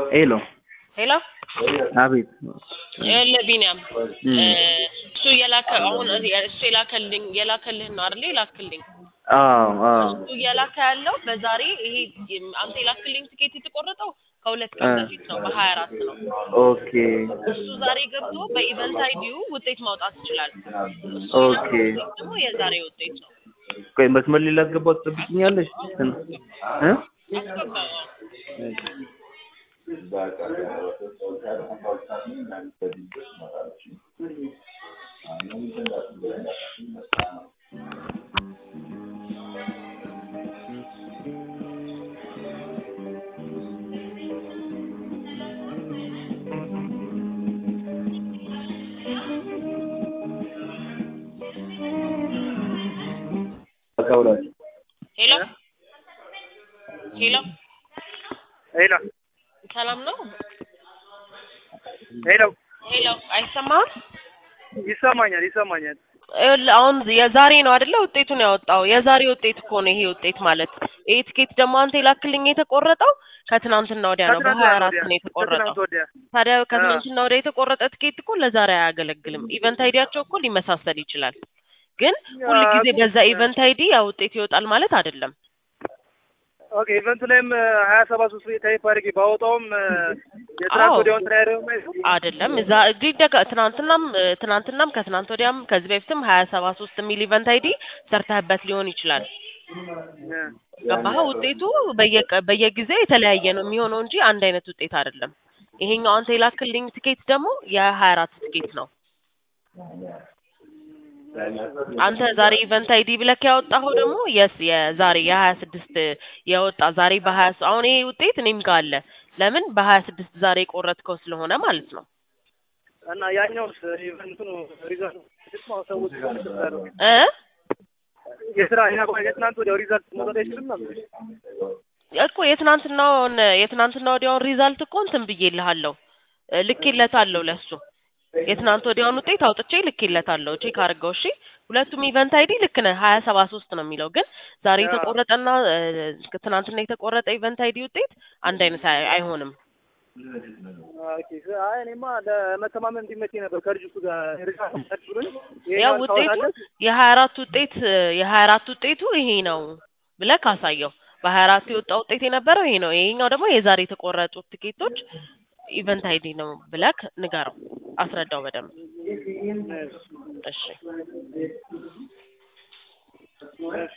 ሄሎ ሄሎ አቤት ለቢኒያም እሱ የላከ አሁን እሱ የላከልህ ነው አይደል? የላከልኝ እሱ የላከ ያለው በዛሬ ይሄ አንተ የላከልኝ ትኬት የተቆረጠው ከሁለት ቀን በፊት ነው በ24 ነው። ኦኬ እሱ ዛሬ ገብቶ በኢቨንት አይዲው ውጤት ማውጣት ይችላል። ኦኬ ደግሞ የዛሬ ውጤት ነው። ቆይ መስመር ላይ ላስገባው ትጠብቂኛለሽ? አስገባው ሄሎ ሄሎ ሄሎ ሰላም ነው? ሄሎ ሄሎ አይሰማም? ይሰማኛል። አሁን የዛሬ ነው አይደለ? ውጤቱን ያወጣው የዛሬ ውጤት እኮ ነው ይሄ ውጤት ማለት። ይሄ ትኬት ደግሞ አንተ የላክልኝ የተቆረጠው ከትናንትና ወዲያ ነው በ24 ነው የተቆረጠው። ታዲያ ከትናንትና ወዲያ የተቆረጠ ትኬት እኮ ለዛሬ አያገለግልም። ኢቨንት አይዲያቸው እኮ ሊመሳሰል ይችላል። ግን ሁሉ ጊዜ በዛ ኢቨንት አይዲ ያ ውጤት ይወጣል ማለት አይደለም። ኦኬ ኢቨንቱ ላይም 27 ውስጥ ታይፕ አድርጌ ባወጣውም የትራንስ ወዲያውን ትራይደው አይደለም እዛ ግዴታ ትናንትናም ከትናንት ወዲያም ከዚህ በፊትም 27 የሚል ኢቨንት አይዲ ሰርተህበት ሊሆን ይችላል። ገባህ? ውጤቱ በየጊዜው የተለያየ ነው የሚሆነው እንጂ አንድ አይነት ውጤት አይደለም። ይሄኛው አንተ የላክልኝ ትኬት ደግሞ የ24 ትኬት ነው። አንተ ዛሬ ኢቨንት አይዲ ብለክ ያወጣኸው ደግሞ የዛሬ የ26 ያወጣ ዛሬ በ20 አሁን ይሄ ውጤት እኔም ጋር አለ። ለምን በ26 ዛሬ ቆረጥከው ስለሆነ ማለት ነው። እና ያኛውስ ኢቨንቱ ሪዛልት ደግሞ ሰዎች የስራ የትናንት ወዲያው ሪዛልት መውጣት አይችልም ነበር እኮ የትናንትና ወዲያውን ሪዛልት እኮ እንትን ብዬልሃለሁ ልኬለታለሁ ለሱ የትናንት ወዲያውን ውጤት አውጥቼ ልኬለታለሁ። ቼክ አድርገው እሺ። ሁለቱም ኢቨንት አይዲ ልክ ነህ 2073 ነው የሚለው ግን ዛሬ የተቆረጠና ትናንትና የተቆረጠ ኢቨንት አይዲ ውጤት አንድ አይነት አይሆንም። ኦኬ እኔማ ለመተማመን እንዲመቸኝ ነበር ከልጅቱ ጋር ሪዛልት ያው ውጤቱ የ24 ውጤቱ ይሄ ነው ብለህ ካሳየው በ24 የወጣው ውጤት የነበረው ይሄ ነው። ይሄኛው ደግሞ የዛሬ የተቆረጡት ትኬቶች ኢቨንት አይዲ ነው ብለክ ንገረው፣ አስረዳው በደንብ እሺ።